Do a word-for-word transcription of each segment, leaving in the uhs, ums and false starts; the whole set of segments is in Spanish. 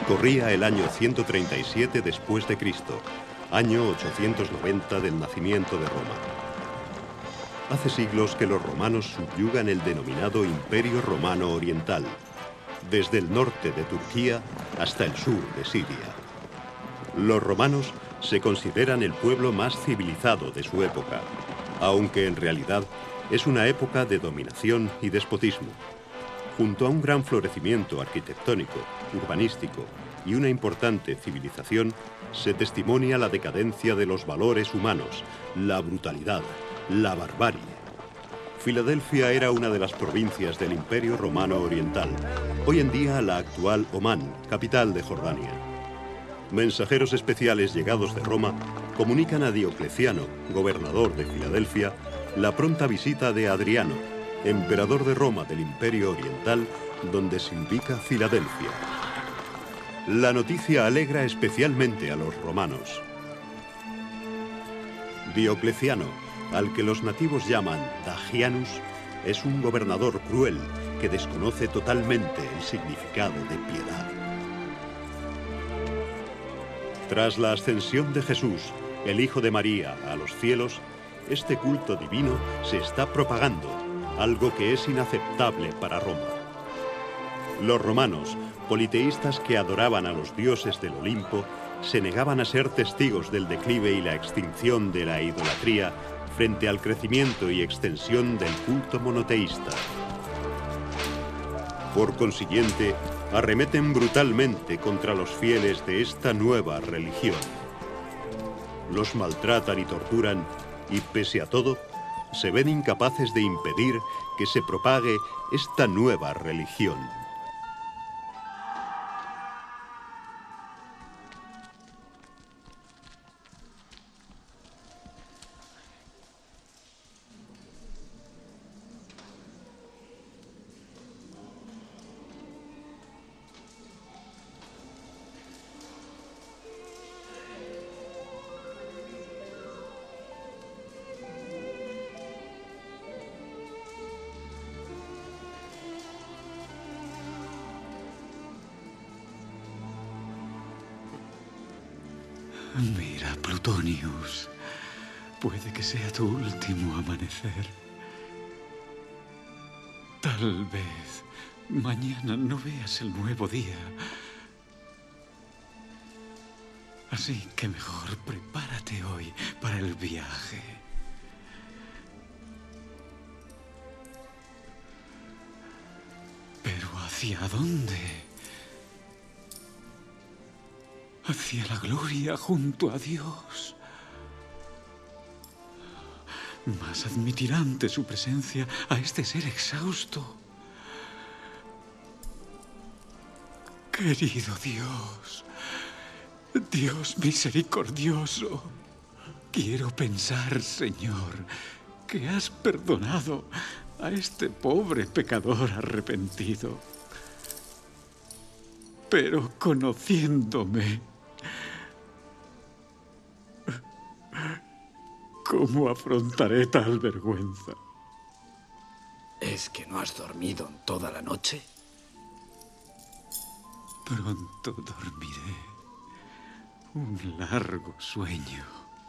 Corría el año ciento treinta y siete después de Cristo, año ochocientos noventa del nacimiento de Roma. Hace siglos que los romanos subyugan el denominado Imperio Romano Oriental, desde el norte de Turquía hasta el sur de Siria. Los romanos se consideran el pueblo más civilizado de su época, aunque en realidad es una época de dominación y despotismo. Junto a un gran florecimiento arquitectónico, urbanístico y una importante civilización, se testimonia la decadencia de los valores humanos, la brutalidad, la barbarie. Filadelfia era una de las provincias del Imperio Romano Oriental, hoy en día la actual Omán, capital de Jordania. Mensajeros especiales llegados de Roma comunican a Diocleciano, gobernador de Filadelfia, la pronta visita de Adriano, emperador de Roma del Imperio Oriental, donde se ubica Filadelfia. La noticia alegra especialmente a los romanos. Diocleciano, al que los nativos llaman Dagianus, es un gobernador cruel que desconoce totalmente el significado de piedad. Tras la ascensión de Jesús, el Hijo de María, a los cielos, este culto divino se está propagando, algo que es inaceptable para Roma. Los romanos, politeístas que adoraban a los dioses del Olimpo, se negaban a ser testigos del declive y la extinción de la idolatría frente al crecimiento y extensión del culto monoteísta. Por consiguiente, arremeten brutalmente contra los fieles de esta nueva religión. Los maltratan y torturan y, pese a todo, se ven incapaces de impedir que se propague esta nueva religión. Mira, Plutonius, puede que sea tu último amanecer. Tal vez mañana no veas el nuevo día. Así que mejor prepárate hoy para el viaje. ¿Pero hacia dónde? Hacia la gloria junto a Dios. Mas admitirá ante su presencia a este ser exhausto. Querido Dios, Dios misericordioso, quiero pensar, Señor, que has perdonado a este pobre pecador arrepentido. Pero conociéndome, ¿cómo afrontaré tal vergüenza? ¿Es que no has dormido en toda la noche? Pronto dormiré. Un largo sueño.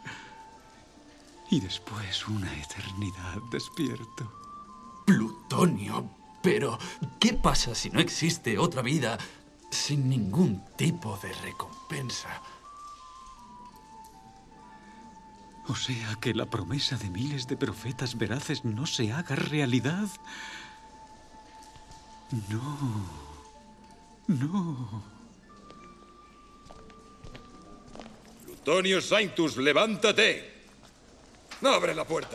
Y después una eternidad despierto. Plutonio, pero ¿qué pasa si no existe otra vida sin ningún tipo de recompensa? O sea, que la promesa de miles de profetas veraces no se haga realidad. No, no. Plutonio Sanctus, levántate. Abre la puerta.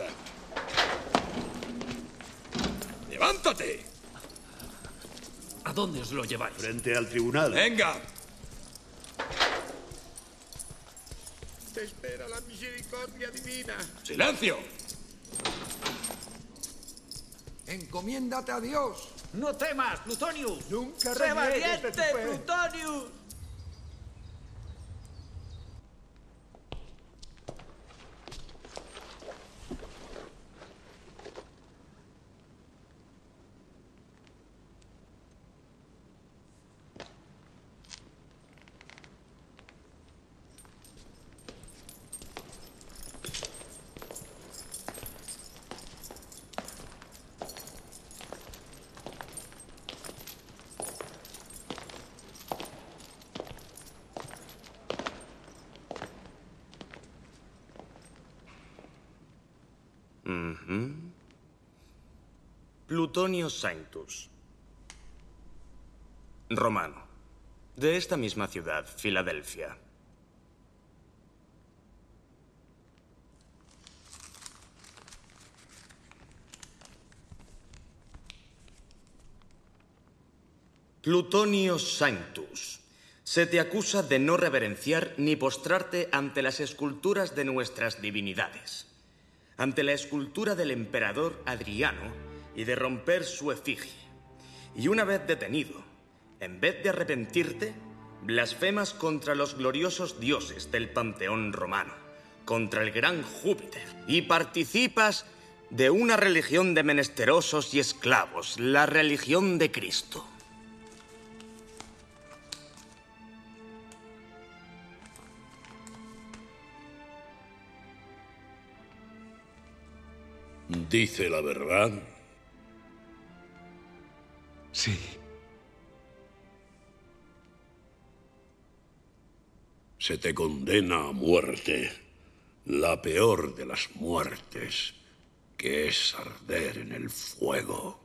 ¡Levántate! ¿A dónde os lo lleváis? Frente al tribunal. ¡Venga! Te espera la misericordia divina. ¡Silencio! Encomiéndate a Dios. ¡No temas, Plutonius! Nunca ¡Sé reniegues de tu valiente, fe. Plutonius! Uh-huh. Plutonio Sanctus. Romano. De esta misma ciudad, Filadelfia. Plutonio Sanctus. Se te acusa de no reverenciar ni postrarte ante las esculturas de nuestras divinidades, ante la escultura del emperador Adriano y de romper su efigie. Y una vez detenido, en vez de arrepentirte, blasfemas contra los gloriosos dioses del panteón romano, contra el gran Júpiter, y participas de una religión de menesterosos y esclavos, la religión de Cristo. ¿Dice la verdad? Sí. Se te condena a muerte, la peor de las muertes, que es arder en el fuego.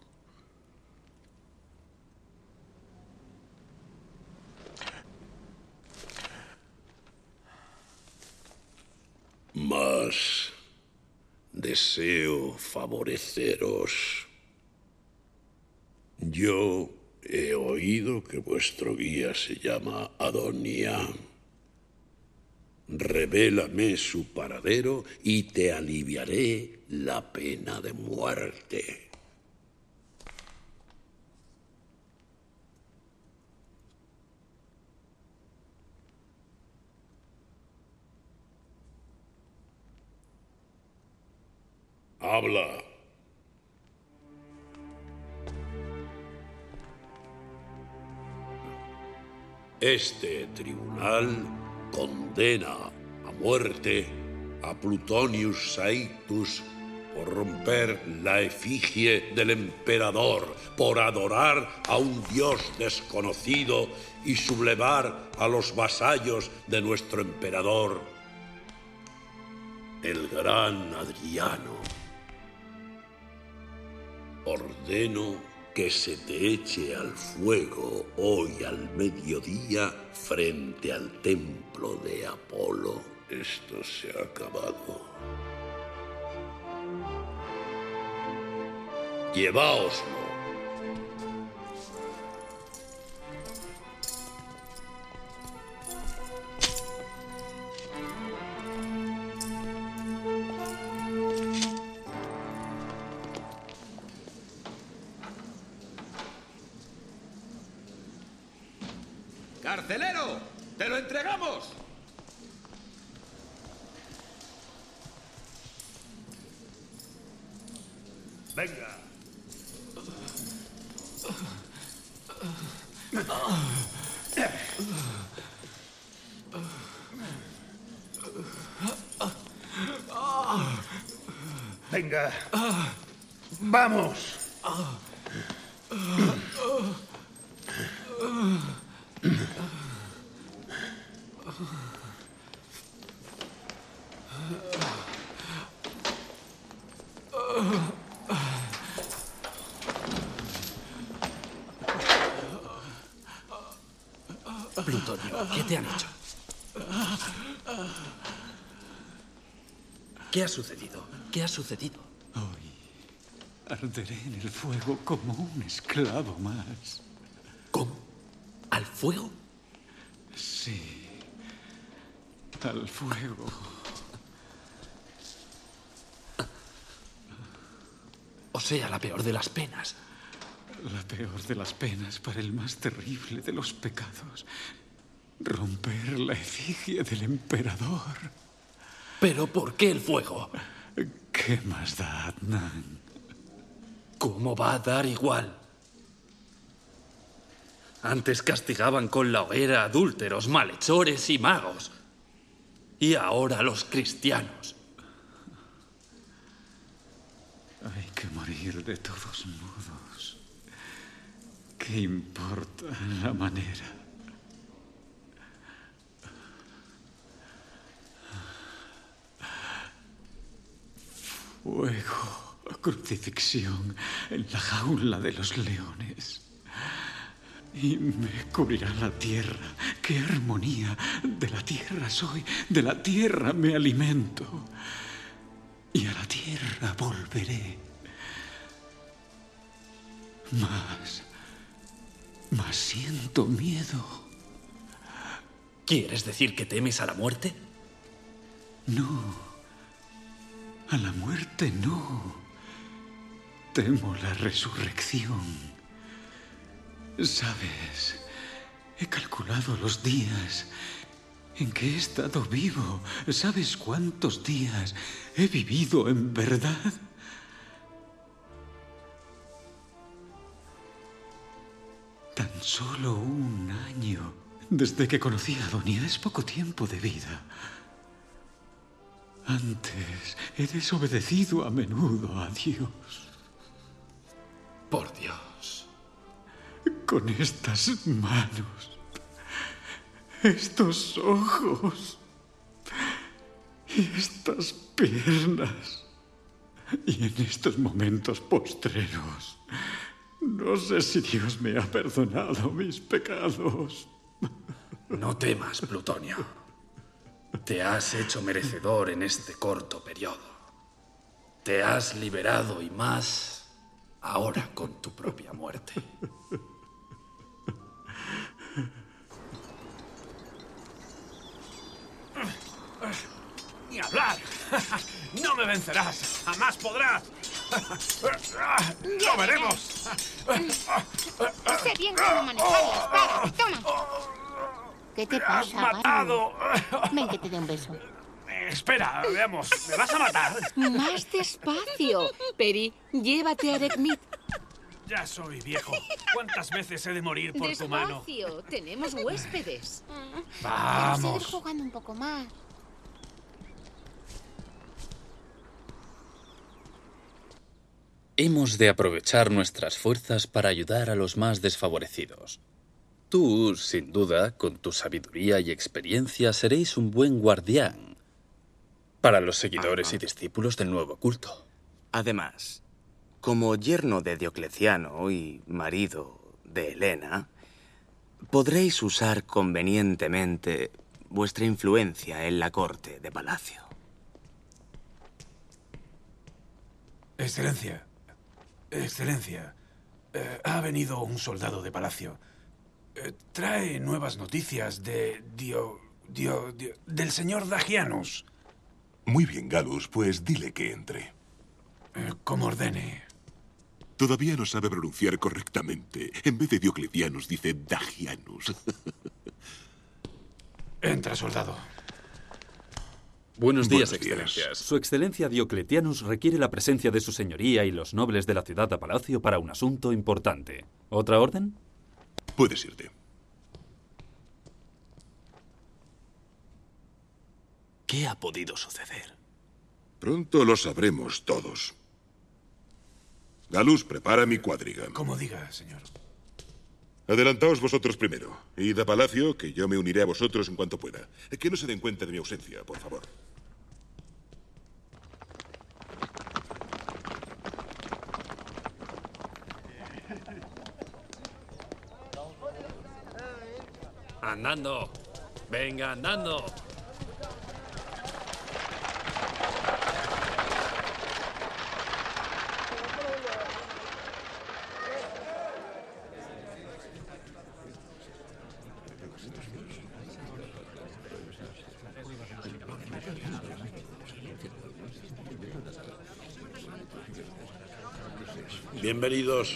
Mas deseo favoreceros. Yo he oído que vuestro guía se llama Adonia. Revélame su paradero y te aliviaré la pena de muerte. Habla. Este tribunal condena a muerte a Plutonius Sanctus por romper la efigie del emperador, por adorar a un dios desconocido y sublevar a los vasallos de nuestro emperador, el gran Adriano. Ordeno que se te eche al fuego hoy al mediodía frente al templo de Apolo. Esto se ha acabado. Lleváoslo. ¡Carcelero! ¡Te lo entregamos! Venga. Venga. Vamos. Plutonio, ¿qué te han hecho? ¿Qué ha sucedido? ¿Qué ha sucedido? Hoy arderé en el fuego como un esclavo más. ¿Cómo? ¿Al fuego? Sí, al fuego. O sea, la peor de las penas. La peor de las penas para el más terrible de los pecados. Romper la efigie del emperador. ¿Pero por qué el fuego? ¿Qué más da, Adnan? ¿Cómo va a dar igual? Antes castigaban con la hoguera adúlteros, malhechores y magos. Y ahora los cristianos. Hay que morir de todos modos. ¿Qué importa la manera? fuego, crucifixión en la jaula de los leones. Y me cubrirá la tierra. ¡Qué armonía! De la tierra soy, de la tierra me alimento. Y a la tierra volveré. Mas, mas siento miedo. ¿Quieres decir que temes a la muerte? No, a la muerte no. Temo la resurrección. Sabes, he calculado los días en que he estado vivo. ¿Sabes cuántos días he vivido en verdad? Tan solo un año desde que conocí a Adonia. Es poco tiempo de vida. Antes he desobedecido a menudo a Dios. Por Dios. Con estas manos, estos ojos y estas piernas, y en estos momentos postreros, no sé si Dios me ha perdonado mis pecados. No temas, Plutonio. Te has hecho merecedor en este corto periodo. Te has liberado y más ahora con tu propia muerte. ¡Ni hablar! ¡No me vencerás! ¡Jamás podrás! ¡Lo veremos! Sé bien cómo manejar la espada. Toma. ¿Qué te pasa, ¡Has matado! Barney? Ven que te dé un beso. Eh, espera, veamos. ¿Me vas a matar? Más despacio. Peri, llévate a Erekmit. Ya soy viejo. ¿Cuántas veces he de morir por tu mano? Despacio. Tenemos huéspedes. Vamos. Seguir jugando un poco más. Hemos de aprovechar nuestras fuerzas para ayudar a los más desfavorecidos. Tú, sin duda, con tu sabiduría y experiencia, seréis un buen guardián para los seguidores y discípulos del nuevo culto. Además, como yerno de Diocleciano y marido de Helena, podréis usar convenientemente vuestra influencia en la corte de palacio. Excelencia, Excelencia, eh, ha venido un soldado de palacio. Eh, trae nuevas noticias de Dio, Dio, Dio, del señor Dagianus. Muy bien, Galus, pues dile que entre. Eh, como ordene. Todavía no sabe pronunciar correctamente. En vez de Dioclecianus dice Dagianus. Entra, soldado. Buenos días, Buenos excelencias. días. Su excelencia Diocletianus requiere la presencia de su señoría y los nobles de la ciudad a palacio para un asunto importante. ¿Otra orden? Puedes irte. ¿Qué ha podido suceder? Pronto lo sabremos todos. Galus, prepara mi cuadriga. Como diga, señor. Adelantaos vosotros primero. Id a palacio, que yo me uniré a vosotros en cuanto pueda. Que no se den cuenta de mi ausencia, por favor. Andando. Venga, andando. Bienvenidos.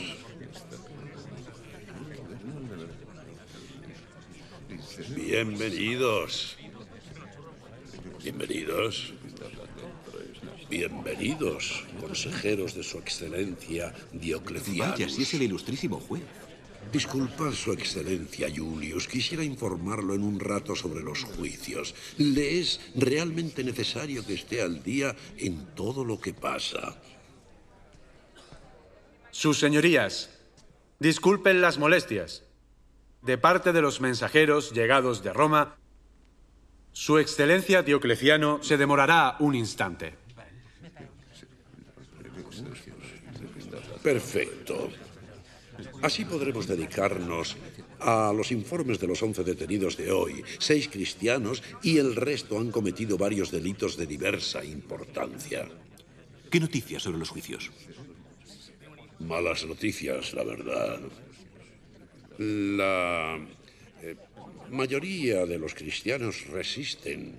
Bienvenidos. Bienvenidos. Bienvenidos, consejeros de su excelencia Dioclecianus. Vaya, si es el ilustrísimo juez. Disculpad, su excelencia Julius. Quisiera informarlo en un rato sobre los juicios. Le es realmente necesario que esté al día en todo lo que pasa. Sus señorías, disculpen las molestias. De parte de los mensajeros llegados de Roma, su excelencia Diocleciano se demorará un instante. Perfecto. Así podremos dedicarnos a los informes de los once detenidos de hoy. Seis cristianos y el resto han cometido varios delitos de diversa importancia. ¿Qué noticias sobre los juicios? Malas noticias, la verdad. La eh, mayoría de los cristianos resisten.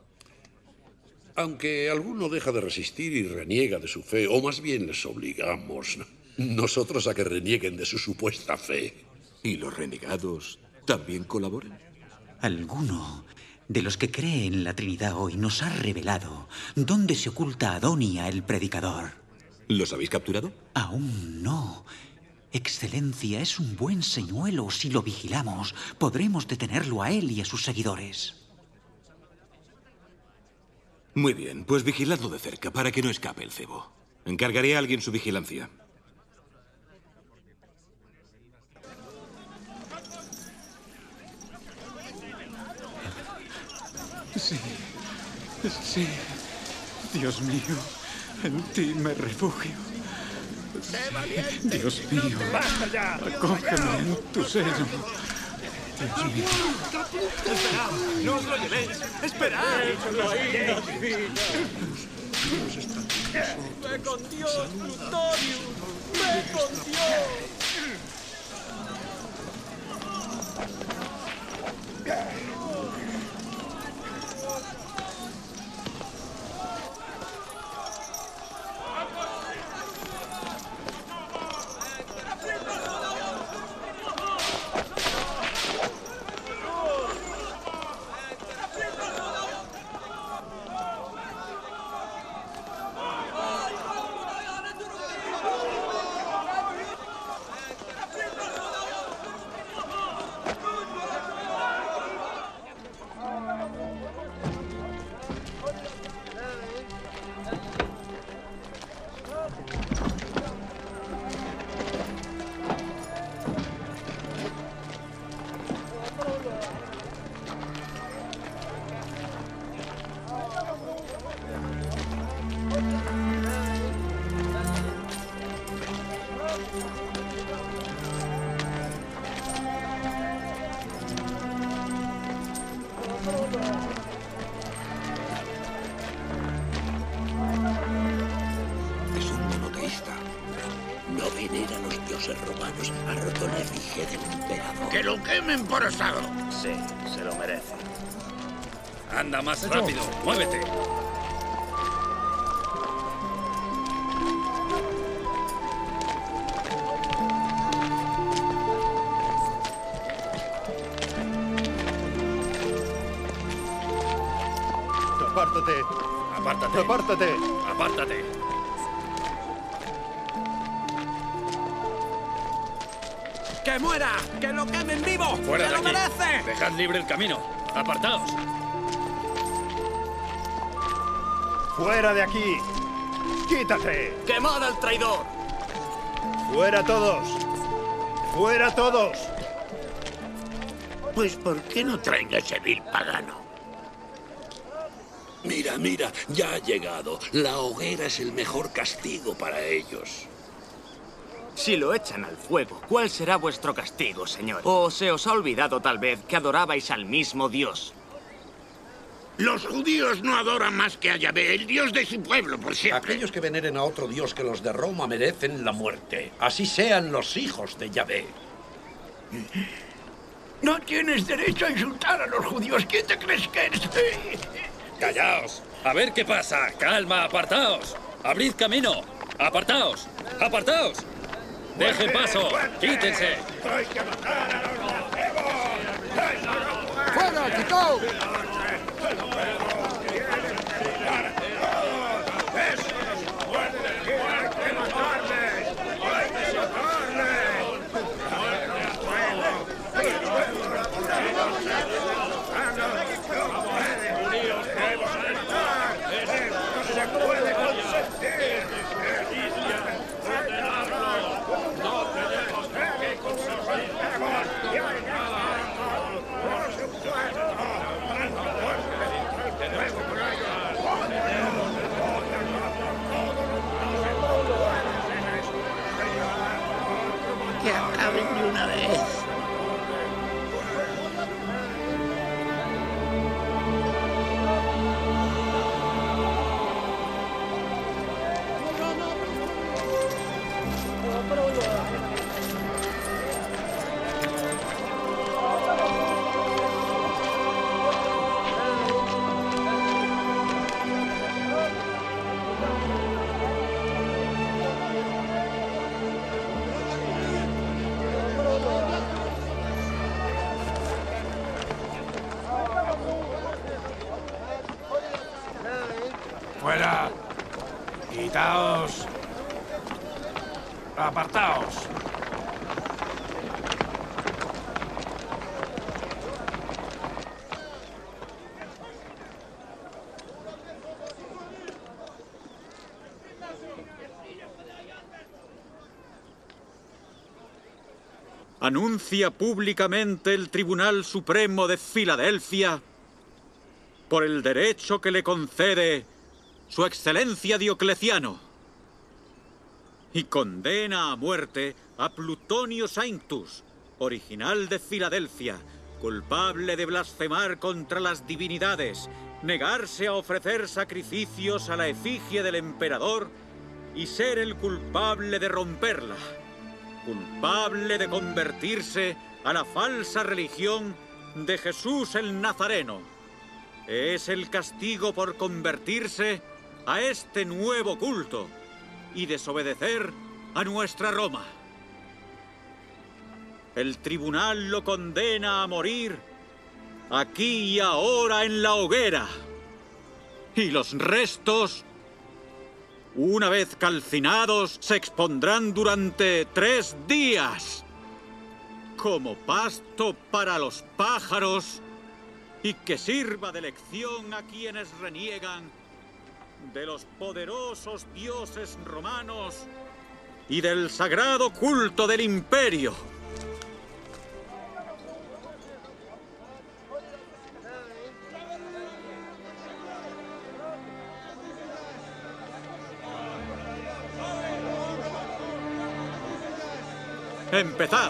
Aunque alguno deja de resistir y reniega de su fe, o más bien les obligamos nosotros a que renieguen de su supuesta fe. ¿Y los renegados también colaboran? Alguno de los que cree en la Trinidad hoy nos ha revelado dónde se oculta Adonia, el predicador. ¿Los habéis capturado? Aún no. Excelencia, es un buen señuelo. Si lo vigilamos, podremos detenerlo a él y a sus seguidores. Muy bien, pues vigiladlo de cerca para que no escape el cebo. Encargaré a alguien su vigilancia. Sí, sí. Dios mío, en ti me refugio. Dios mío, acógeme en tu seno. Dios mío. ¡Esperad! ¡No os lo llevéis! ¡Esperad! ¡Ve con Dios, Plutonio! ¡Ve con Dios! Es un monoteísta. No venera a los dioses romanos. Ha roto la efigie del emperador. ¡Que lo quemen por osado! Sí, se lo merece. Anda más rápido, muévete. Apártate. Apártate. Apártate. Apártate. ¡Que muera! ¡Que lo quemen vivo! ¡Fuera ¡Se de lo aquí! merece! Dejad libre el camino. Apartaos. ¡Fuera de aquí! ¡Quítate! ¡Quemad al traidor! ¡Fuera todos! ¡Fuera todos! Pues ¿por qué no traen a ese vil pagano? Mira, mira, ya ha llegado. La hoguera es el mejor castigo para ellos. Si lo echan al fuego, ¿cuál será vuestro castigo, señor? ¿O se os ha olvidado tal vez que adorabais al mismo Dios? Los judíos no adoran más que a Yahvé, el Dios de su pueblo, por siempre. Aquellos que veneren a otro Dios que los de Roma merecen la muerte. Así sean los hijos de Yahvé. No tienes derecho a insultar a los judíos. ¿Quién te crees que eres? Callaos. A ver qué pasa. Calma, apartaos. Abrid camino. Apartaos. Apartaos. Dejen paso. Quítense. ¡Hay que matar a los mancebos! ¡Fuera, quitao! una vez. ¡Fuera! ¡Quitaos! ¡Apartaos! Anuncia públicamente el Tribunal Supremo de Filadelfia, por el derecho que le concede Su Excelencia Diocleciano, y condena a muerte a Plutonio Sanctus, original de Filadelfia, culpable de blasfemar contra las divinidades, negarse a ofrecer sacrificios a la efigie del emperador y ser el culpable de romperla, culpable de convertirse a la falsa religión de Jesús el Nazareno. Es el castigo por convertirse a este nuevo culto y desobedecer a nuestra Roma. El tribunal lo condena a morir aquí y ahora en la hoguera, y los restos, una vez calcinados, se expondrán durante tres días como pasto para los pájaros y que sirva de lección a quienes reniegan de los poderosos dioses romanos y del sagrado culto del imperio. ¡Empezad!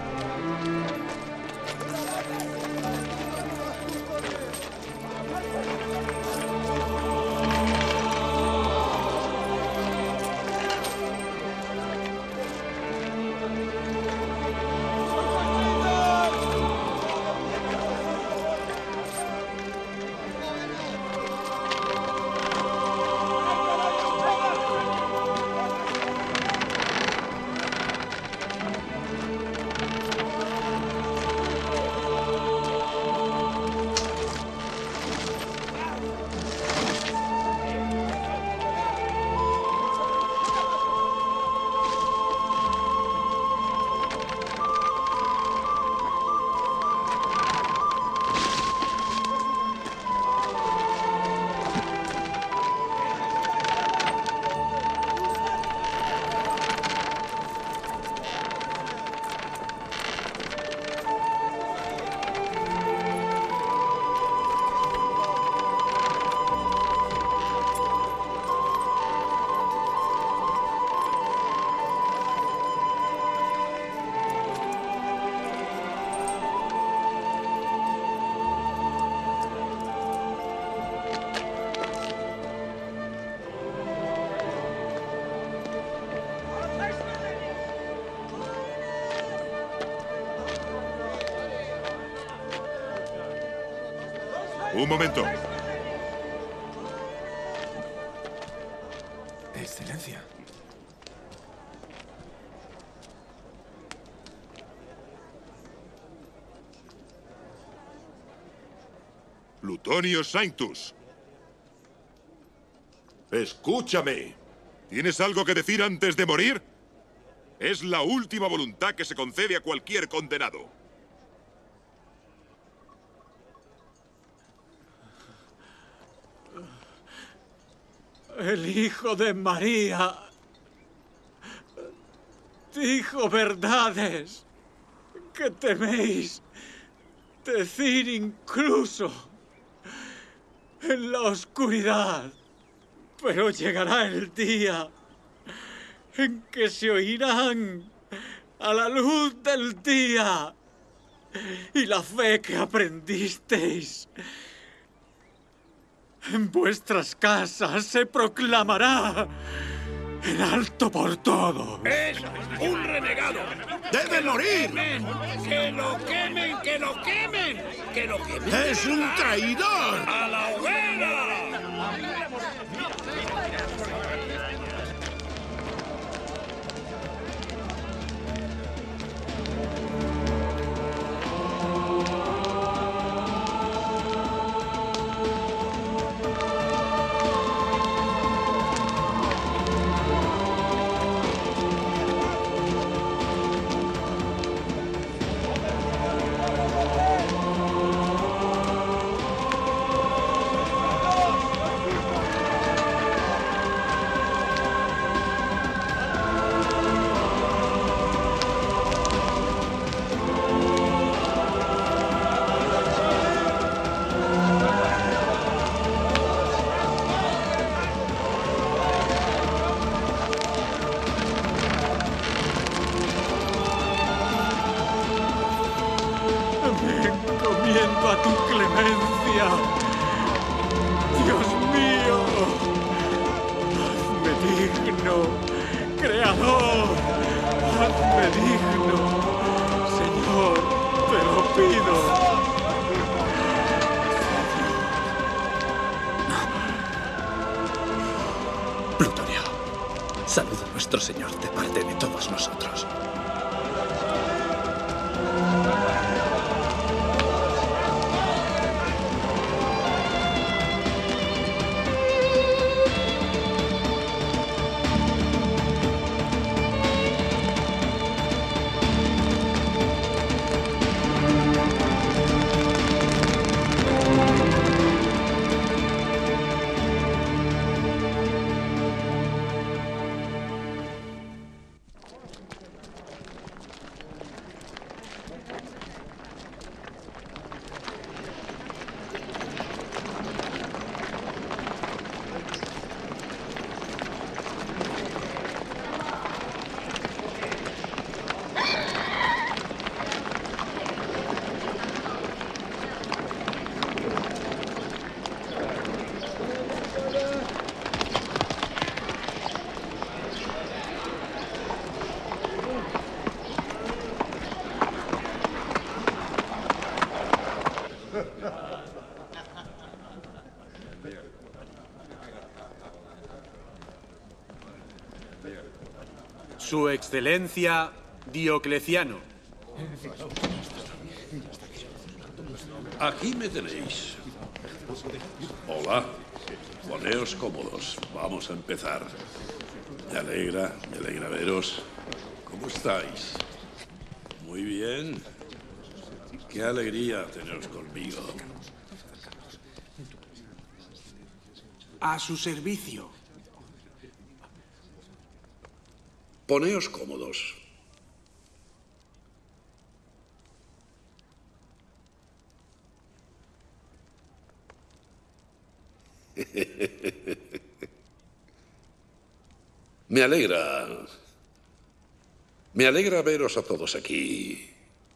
Un momento. Excelencia. Plutonio Sanctus. Escúchame. ¿Tienes algo que decir antes de morir? Es la última voluntad que se concede a cualquier condenado. El Hijo de María dijo verdades que teméis decir incluso en la oscuridad. Pero llegará el día en que se oirán a la luz del día y la fe que aprendisteis. En vuestras casas se proclamará en alto por todo. ¡Es un renegado! ¡Debe morir! ¡Que lo quemen, que lo quemen! ¡Que lo quemen! ¡Es un traidor! ¡A la hoguera! Encomiendo a tu clemencia. Dios mío, hazme digno, Creador, hazme digno. Señor, te lo pido. Plutonio, saluda a nuestro Señor de parte de todos nosotros. Su Excelencia Diocleciano. Aquí me tenéis. Hola. Poneos cómodos. Vamos a empezar. Me alegra, me alegra veros. ¿Cómo estáis? Muy bien. Qué alegría teneros conmigo. A su servicio. Poneos cómodos. Me alegra. Me alegra veros a todos aquí.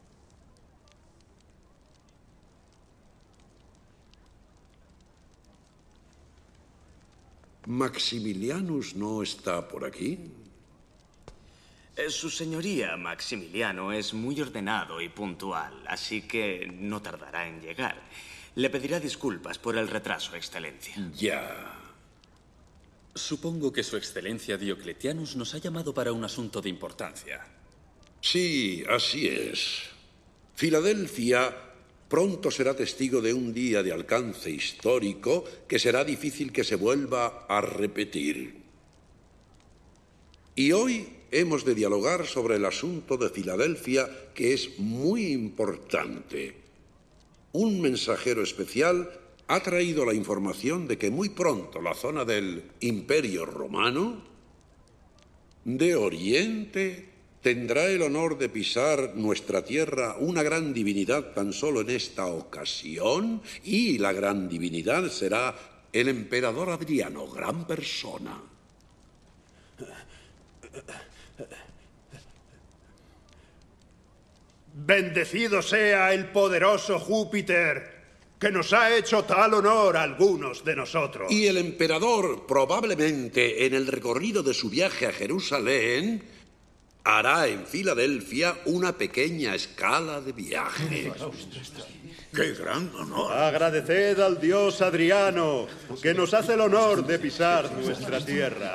¿Maximilianus no está por aquí? Eh, Su señoría, Maximiliano, es muy ordenado y puntual, así que no tardará en llegar. Le pedirá disculpas por el retraso, Excelencia. Ya. Supongo que Su Excelencia Diocletianus nos ha llamado para un asunto de importancia. Sí, así es. Filadelfia pronto será testigo de un día de alcance histórico que será difícil que se vuelva a repetir. Y hoy hemos de dialogar sobre el asunto de Filadelfia, que es muy importante. Un mensajero especial ha traído la información de que muy pronto la zona del Imperio Romano, de Oriente, tendrá el honor de pisar nuestra tierra una gran divinidad tan solo en esta ocasión, y la gran divinidad será el emperador Adriano, gran persona. Bendecido sea el poderoso Júpiter, que nos ha hecho tal honor a algunos de nosotros. Y el emperador, probablemente en el recorrido de su viaje a Jerusalén, hará en Filadelfia una pequeña escala de viaje. ¡Qué gran honor! Agradeced al dios Adriano, que nos hace el honor de pisar nuestra tierra.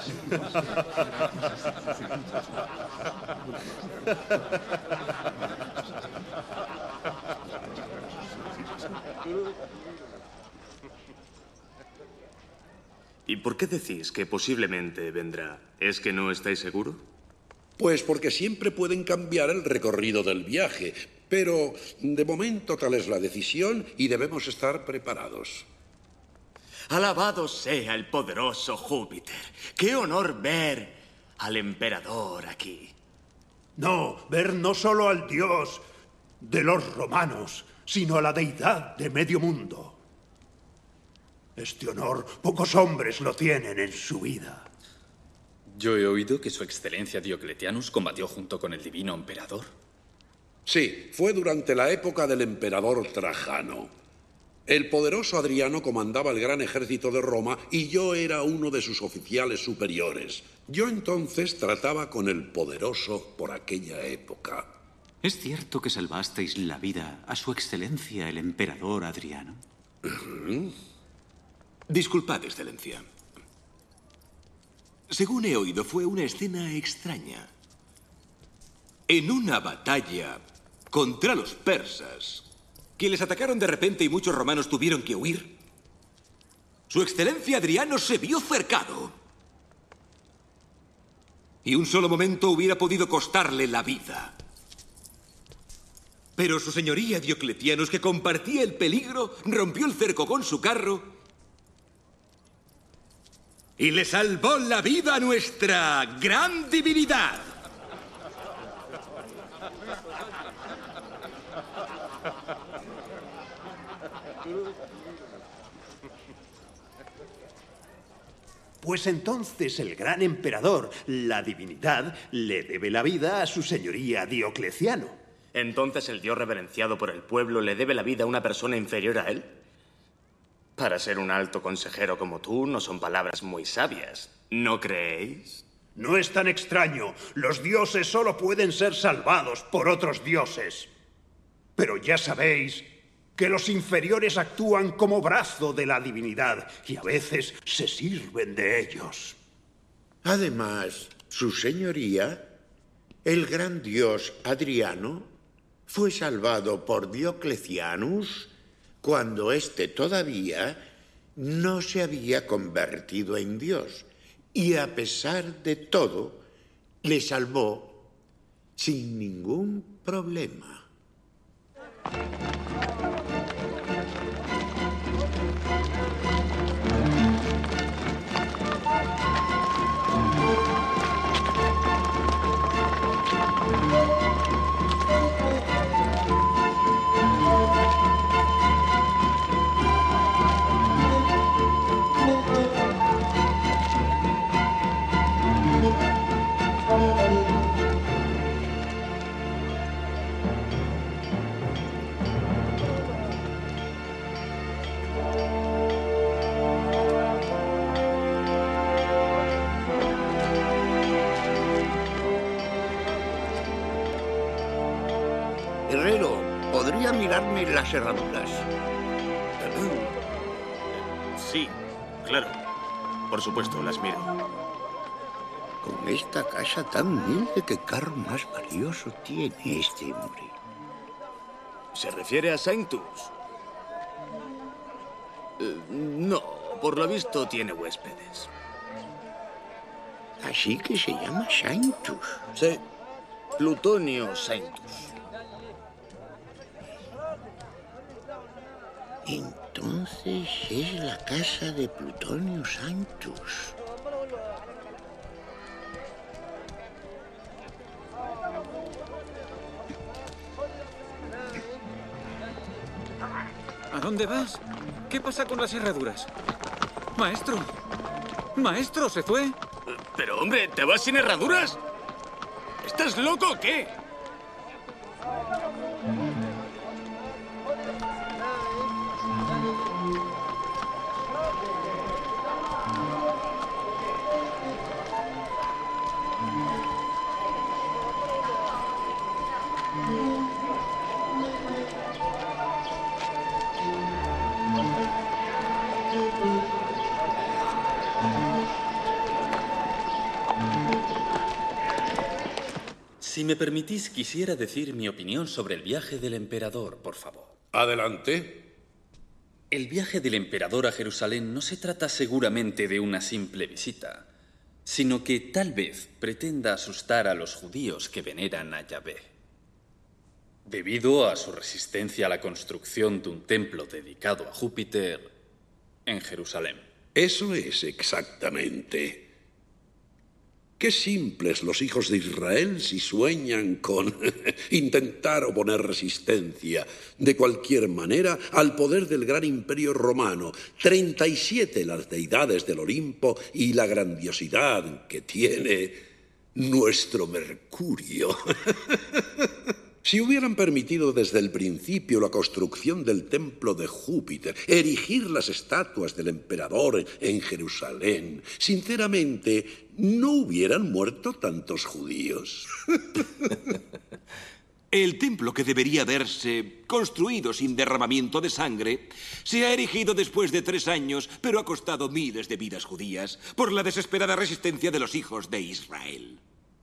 ¿Y por qué decís que posiblemente vendrá? ¿Es que no estáis seguro? Pues porque siempre pueden cambiar el recorrido del viaje, pero de momento tal es la decisión y debemos estar preparados. Alabado sea el poderoso Júpiter. ¡Qué honor ver al emperador aquí! No, ver no solo al dios de los romanos, sino a la deidad de medio mundo. Este honor pocos hombres lo tienen en su vida. Yo he oído que su excelencia Diocletianus combatió junto con el divino emperador. Sí, fue durante la época del emperador Trajano. El poderoso Adriano comandaba el gran ejército de Roma y yo era uno de sus oficiales superiores. Yo entonces trataba con el poderoso por aquella época. ¿Es cierto que salvasteis la vida a su excelencia el emperador Adriano? Disculpad, excelencia. Según he oído, fue una escena extraña. En una batalla contra los persas, que les atacaron de repente y muchos romanos tuvieron que huir, su excelencia Adriano se vio cercado. Y un solo momento hubiera podido costarle la vida. Pero su señoría Diocletianus, que compartía el peligro, rompió el cerco con su carro y le salvó la vida a nuestra gran divinidad. Pues entonces el gran emperador, la divinidad, le debe la vida a su señoría Diocleciano. ¿Entonces el dios reverenciado por el pueblo le debe la vida a una persona inferior a él? Para ser un alto consejero como tú, no son palabras muy sabias, ¿no creéis? No es tan extraño. Los dioses solo pueden ser salvados por otros dioses. Pero ya sabéis que los inferiores actúan como brazo de la divinidad y a veces se sirven de ellos. Además, su señoría, el gran dios Adriano, fue salvado por Dioclecianus cuando éste todavía no se había convertido en dios. Y a pesar de todo, le salvó sin ningún problema. Herrero, ¿podría mirarme las herraduras? Sí, claro. Por supuesto, las miro. Con esta casa tan humilde, ¿qué carro más valioso tiene este hombre? ¿Se refiere a Sanctus? Eh, no, por lo visto tiene huéspedes. ¿Así que se llama Sanctus? Sí, Plutonio Sanctus. Entonces es la casa de Plutonio Sanctus. ¿A dónde vas? ¿Qué pasa con las herraduras? Maestro. Maestro, ¿se fue? Pero hombre, ¿te vas sin herraduras? ¿Estás loco o qué? Si me permitís, quisiera decir mi opinión sobre el viaje del emperador, por favor. Adelante. El viaje del emperador a Jerusalén no se trata seguramente de una simple visita, sino que tal vez pretenda asustar a los judíos que veneran a Yahvé. Debido a su resistencia a la construcción de un templo dedicado a Júpiter en Jerusalén. Eso es exactamente. Qué simples los hijos de Israel si sueñan con intentar oponer resistencia de cualquier manera al poder del gran imperio romano. treinta y siete las deidades del Olimpo y la grandiosidad que tiene nuestro Mercurio. Si hubieran permitido desde el principio la construcción del templo de Júpiter, erigir las estatuas del emperador en Jerusalén, sinceramente, no hubieran muerto tantos judíos. El templo que debería haberse construido sin derramamiento de sangre se ha erigido después de tres años, pero ha costado miles de vidas judías por la desesperada resistencia de los hijos de Israel.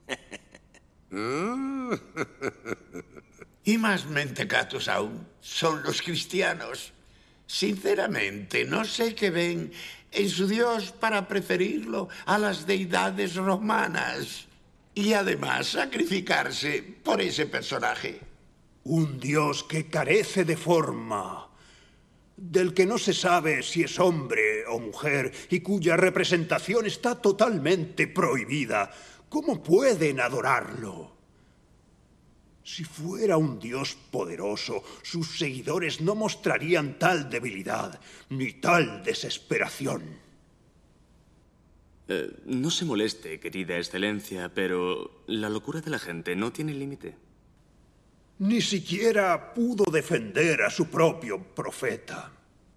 Y más mentecatos aún son los cristianos. Sinceramente, no sé qué ven en su Dios para preferirlo a las deidades romanas. Y además sacrificarse por ese personaje. Un Dios que carece de forma, del que no se sabe si es hombre o mujer y cuya representación está totalmente prohibida. ¿Cómo pueden adorarlo? Si fuera un Dios poderoso, sus seguidores no mostrarían tal debilidad ni tal desesperación. Eh, no se moleste, querida excelencia, pero la locura de la gente no tiene límite. Ni siquiera pudo defender a su propio profeta.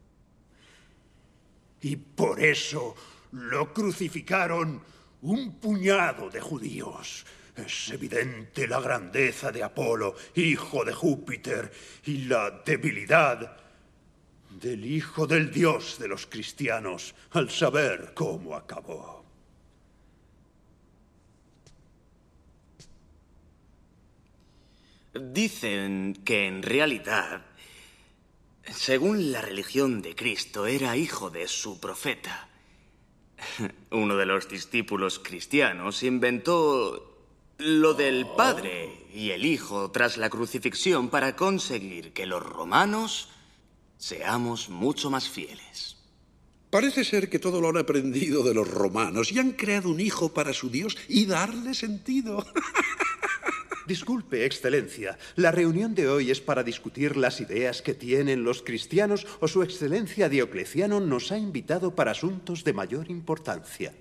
Y por eso lo crucificaron un puñado de judíos. Es evidente la grandeza de Apolo, hijo de Júpiter, y la debilidad del hijo del dios de los cristianos al saber cómo acabó. Dicen que en realidad, según la religión de Cristo, era hijo de su profeta. Uno de los discípulos cristianos inventó lo del Padre y el Hijo tras la crucifixión para conseguir que los romanos seamos mucho más fieles. Parece ser que todo lo han aprendido de los romanos y han creado un hijo para su Dios y darle sentido. Disculpe, Excelencia, ¿la reunión de hoy es para discutir las ideas que tienen los cristianos o Su Excelencia Diocleciano nos ha invitado para asuntos de mayor importancia?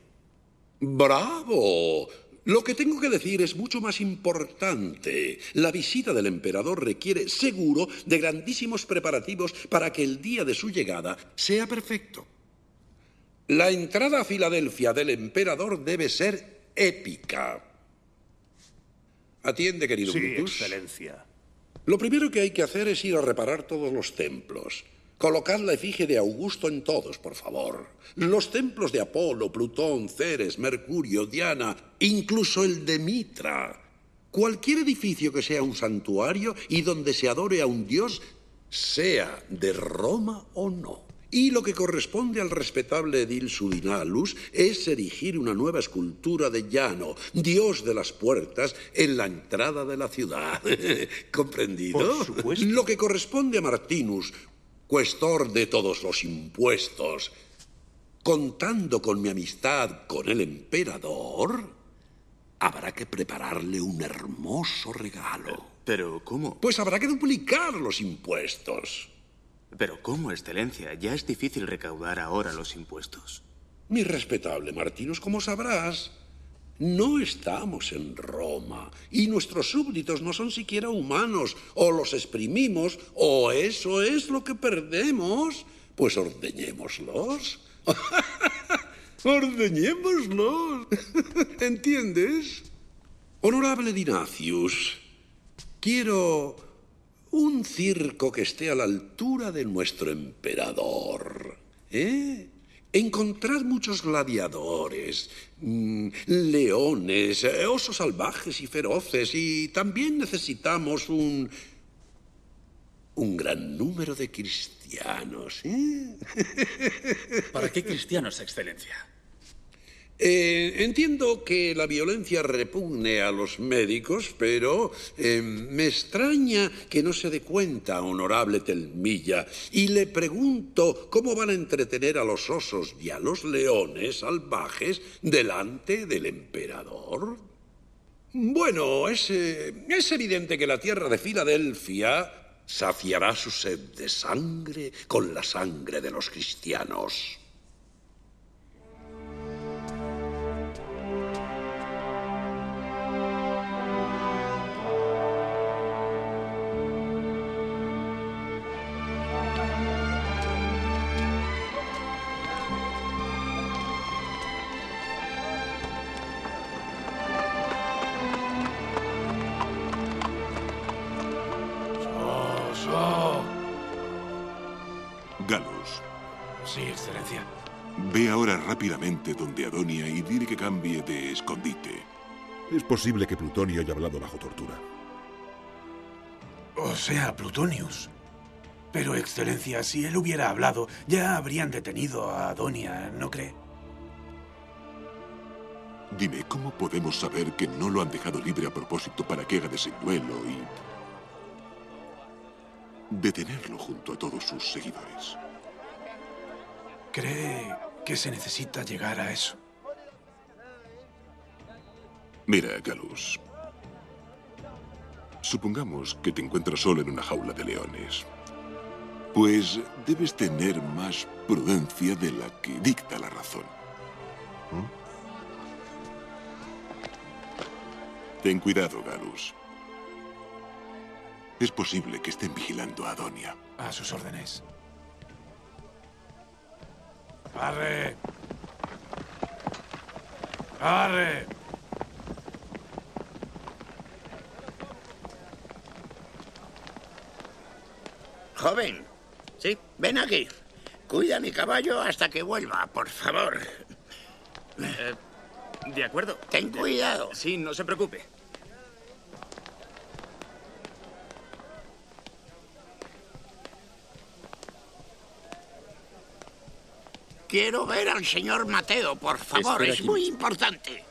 ¡Bravo! Lo que tengo que decir es mucho más importante. La visita del emperador requiere, seguro, de grandísimos preparativos para que el día de su llegada sea perfecto. La entrada a Filadelfia del emperador debe ser épica. Atiende, querido Sí, Brutus. Excelencia. Lo primero que hay que hacer es ir a reparar todos los templos. Colocad la efigie de Augusto en todos, por favor. Los templos de Apolo, Plutón, Ceres, Mercurio, Diana, incluso el de Mitra. Cualquier edificio que sea un santuario y donde se adore a un dios, sea de Roma o no. Y lo que corresponde al respetable edil Sudinalus es erigir una nueva escultura de Llano, dios de las puertas, en la entrada de la ciudad. ¿Comprendido? Por supuesto. Lo que corresponde a Martinus, cuestor de todos los impuestos, contando con mi amistad con el emperador, habrá que prepararle un hermoso regalo. ¿Pero cómo? Pues habrá que duplicar los impuestos. ¿Pero cómo, Excelencia? Ya es difícil recaudar ahora los impuestos. Mi respetable Martinus, como sabrás, no estamos en Roma y nuestros súbditos no son siquiera humanos. O los exprimimos o eso es lo que perdemos. Pues ordeñémoslos. Ordeñémoslos. ¿Entiendes? Honorable Dinacius, quiero un circo que esté a la altura de nuestro emperador, ¿eh? encontrar muchos gladiadores, mmm, leones, eh, osos salvajes y feroces, y también necesitamos un... un gran número de cristianos. ¿eh? ¿Para qué cristianos, Excelencia? Eh, entiendo que la violencia repugne a los médicos, pero eh, me extraña que no se dé cuenta, honorable Telmilla, y le pregunto cómo van a entretener a los osos y a los leones salvajes delante del emperador. Bueno, es, eh, es evidente que la tierra de Filadelfia saciará su sed de sangre con la sangre de los cristianos. Galus. Sí, Excelencia. Ve ahora rápidamente donde Adonia y dile que cambie de escondite. Es posible que Plutonio haya hablado bajo tortura. O sea, Plutonius. Pero, Excelencia, si él hubiera hablado, ya habrían detenido a Adonia, ¿no cree? Dime, ¿cómo podemos saber que no lo han dejado libre a propósito para que haga desenduelo y... detenerlo junto a todos sus seguidores? ¿Cree que se necesita llegar a eso? Mira, Galus. Supongamos que te encuentras solo en una jaula de leones. Pues debes tener más prudencia de la que dicta la razón. ¿Mm? Ten cuidado, Galus. Es posible que estén vigilando a Adonia. A sus órdenes. ¡Arre! ¡Arre! Joven. Sí. Ven aquí. Cuida a mi caballo hasta que vuelva, por favor. Eh, de acuerdo. Ten cuidado. Sí, no se preocupe. Quiero ver al señor Mateo, por favor. Espera es aquí. muy importante.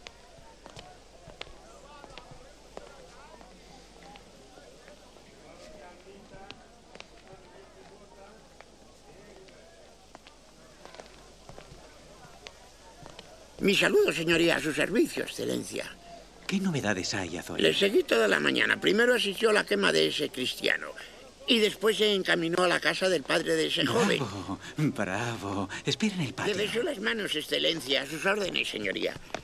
Mi saludo, señoría, a su servicio, excelencia. ¿Qué novedades hay, Azoy? Le seguí toda la mañana. Primero asistió a la quema de ese cristiano. Y después se encaminó a la casa del padre de ese joven. Bravo, bravo. Espera en el patio. Le besó las manos, excelencia. A sus órdenes, señoría.